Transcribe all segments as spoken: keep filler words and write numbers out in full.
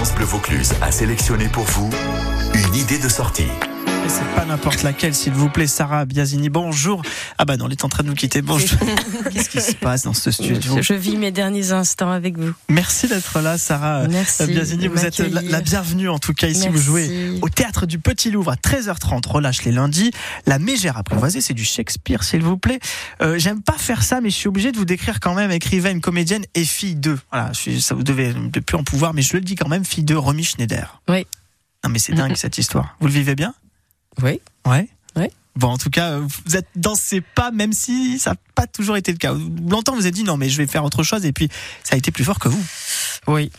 France Bleu Vaucluse a sélectionné pour vous une idée de sortie. Et c'est pas n'importe laquelle, s'il vous plaît. Sarah Biasini, bonjour. Ah bah non, elle est en train de nous quitter. Bonjour. Qu'est-ce qui se passe dans ce studio? je, je vis mes derniers instants avec vous. Merci d'être là, Sarah Merci Biasini. Vous êtes la, la bienvenue, en tout cas, ici. Merci. Vous jouez au Théâtre du Petit Louvre à treize heures trente. Relâche les lundis. La Mégère apprivoisée, c'est du Shakespeare, s'il vous plaît. Euh, j'aime pas faire ça, mais je suis obligé de vous décrire quand même écrivaine, comédienne et fille d'eux. Voilà, je suis, ça vous devez ne plus en pouvoir, mais je le dis quand même, fille de Romy Schneider. Oui. Non, mais c'est dingue, cette histoire. Vous le vivez bien? Oui. Ouais. Ouais. Bon, en tout cas, vous êtes dans ces pas, même si ça n'a pas toujours été le cas. Longtemps, vous vous êtes dit non, mais je vais faire autre chose, et puis ça a été plus fort que vous. Oui.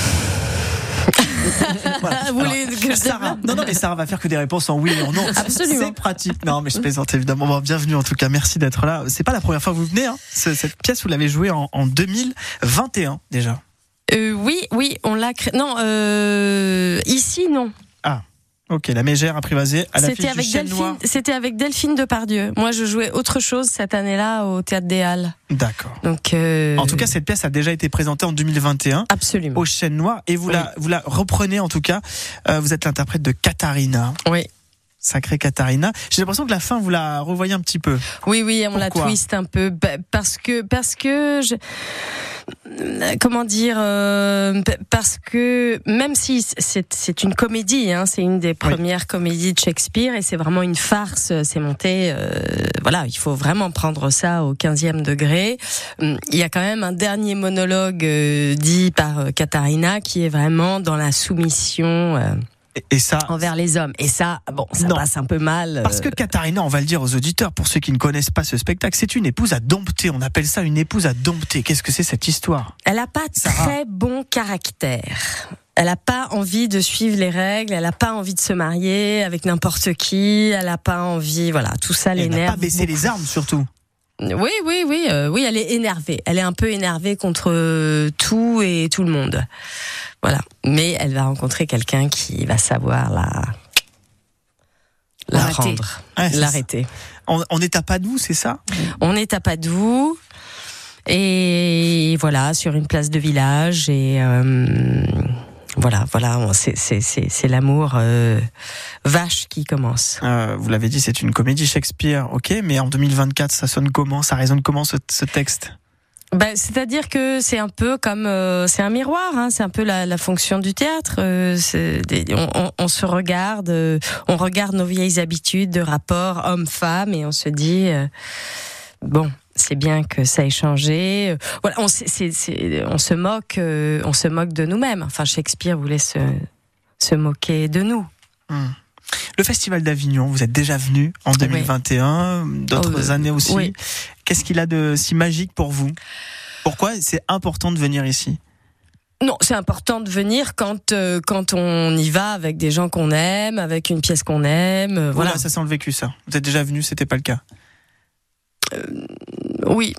Voilà. Vous voulez Alors, que je Sarah, non, non, mais Sarah va faire que des réponses en oui et en non. Absolument. C'est pratique. Non, mais je plaisante évidemment. Bon, bienvenue en tout cas. Merci d'être là. C'est pas la première fois que vous venez. Hein. Cette pièce, vous l'avez jouée en, en deux mille vingt et un déjà. Euh, oui, oui, on l'a créé. Non, euh, ici non. Ah. Ok, la Mégère apprivoisée à la C'était avec Delphine. C'était avec Delphine Depardieu. Moi, je jouais autre chose cette année-là au Théâtre des Halles. D'accord. Donc. Euh... En tout cas, cette pièce a déjà été présentée en deux mille vingt et un. Absolument. Au Chêne Noir, et vous oui. la vous la reprenez en tout cas. Euh, vous êtes l'interprète de Katharina. Oui. Sacrée Katharina. J'ai l'impression que la fin, vous la revoyez un petit peu. Oui, oui, on Pourquoi? la twist un peu parce que parce que je... comment dire euh, parce que même si c'est c'est une comédie, hein, c'est une des premières oui. comédies de Shakespeare et c'est vraiment une farce. C'est monté, euh, voilà, il faut vraiment prendre ça au quinzième degré. Il y a quand même un dernier monologue euh, dit par Katharina qui est vraiment dans la soumission. Euh, Et ça, envers les hommes. Et ça, bon, ça non. passe un peu mal. Parce que Katharina, on va le dire aux auditeurs, pour ceux qui ne connaissent pas ce spectacle, c'est une épouse à dompter. On appelle ça une épouse à dompter. Qu'est-ce que c'est cette histoire? Elle n'a pas Sarah. très bon caractère. Elle n'a pas envie de suivre les règles. Elle n'a pas envie de se marier avec n'importe qui. Elle n'a pas envie, voilà, tout ça l'énerve. Elle n'a pas baissé beaucoup. Les armes, surtout. Oui, oui, oui, euh, oui, elle est énervée. Elle est un peu énervée contre tout et tout le monde. Voilà. Mais elle va rencontrer quelqu'un qui va savoir la, la rendre, ouais, l'arrêter. On, on est à Padoue, c'est ça? On est à Padoue. Et voilà, sur une place de village. Et euh, voilà, voilà, c'est, c'est, c'est, c'est l'amour euh, vache qui commence. Euh, vous l'avez dit, c'est une comédie Shakespeare, ok, mais en deux mille vingt-quatre, ça sonne comment? Ça résonne comment ce, ce texte? Ben, c'est-à-dire que c'est un peu comme euh, c'est un miroir, hein, c'est un peu la, la fonction du théâtre. Euh, c'est des, on, on, on se regarde, euh, on regarde nos vieilles habitudes de rapport homme-femme et on se dit euh, bon, c'est bien que ça ait changé. Voilà, on, c'est, c'est, c'est, on se moque, euh, on se moque de nous-mêmes. Enfin, Shakespeare voulait se se moquer de nous. Mmh. Le Festival d'Avignon, vous êtes déjà venu en deux mille vingt et un, oui. d'autres oh, années aussi. Oui. Qu'est-ce qu'il a de si magique pour vous? Pourquoi c'est important de venir ici? Non, c'est important de venir quand euh, quand on y va avec des gens qu'on aime, avec une pièce qu'on aime. Euh, voilà, voilà, ça sent le vécu, ça. Vous êtes déjà venu, c'était pas le cas. Euh, oui.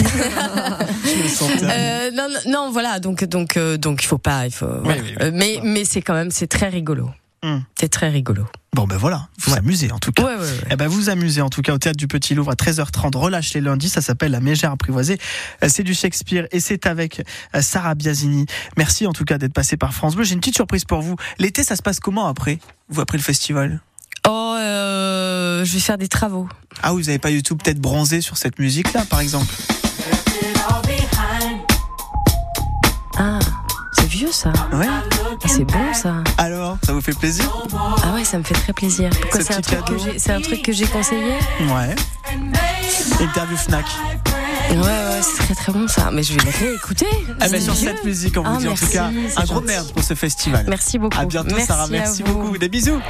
euh, non, non, voilà. Donc, donc, euh, donc, il faut pas, il faut. Oui, voilà. oui, oui. Mais, mais c'est quand même, c'est très rigolo. Mmh. C'est très rigolo. Bon ben voilà, vous ouais. amusez en tout cas. Ouais, ouais, ouais. Eh ben vous amusez en tout cas au Théâtre du Petit Louvre à treize heures trente. Relâche les lundis, ça s'appelle La Mégère apprivoisée. C'est du Shakespeare et c'est avec Sarah Biasini. Merci en tout cas d'être passée par France Bleu. J'ai une petite surprise pour vous. L'été, ça se passe comment après vous après le festival? Oh, euh, je vais faire des travaux. Ah, vous avez pas du tout peut-être bronzé sur cette musique-là, par exemple? Ah, c'est vieux ça. Ouais. Ah, c'est bon ça. Alors, ça vous fait plaisir? Ah ouais, ça me fait très plaisir. Pourquoi c'est un, truc que j'ai, c'est un truc que j'ai conseillé? Ouais. Interview Fnac. Ouais, ouais, c'est très très bon ça. Mais je vais le réécouter. Ah ben sur vieux. Cette musique, on vous ah, dit merci, en tout cas un gros gentil. Merde pour ce festival. Merci beaucoup. À bientôt merci Sarah, merci beaucoup. beaucoup. Des bisous.